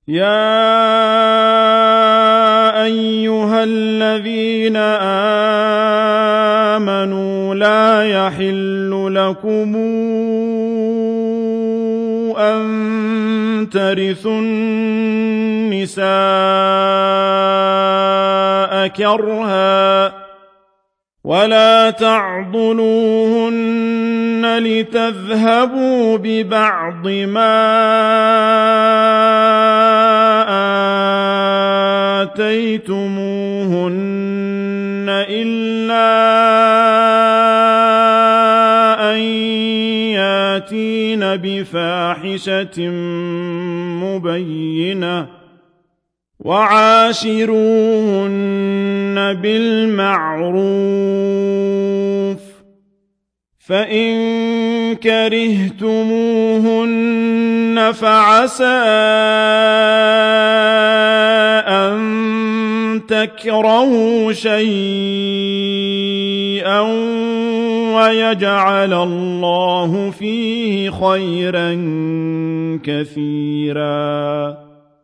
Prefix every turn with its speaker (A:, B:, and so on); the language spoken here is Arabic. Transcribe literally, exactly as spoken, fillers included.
A: يا أيها الذين آمنوا لا يحل لكم أن ترثوا النساء كرها ولا تعضلوهن لتذهبوا ببعض ما آتيتموهن إلا أن ياتين بفاحشة مبينة وعاشروهن بالمعروف فإن كرهتموهن فعسى أن تكرهوا شيئا ويجعل الله فيه خيرا كثيرا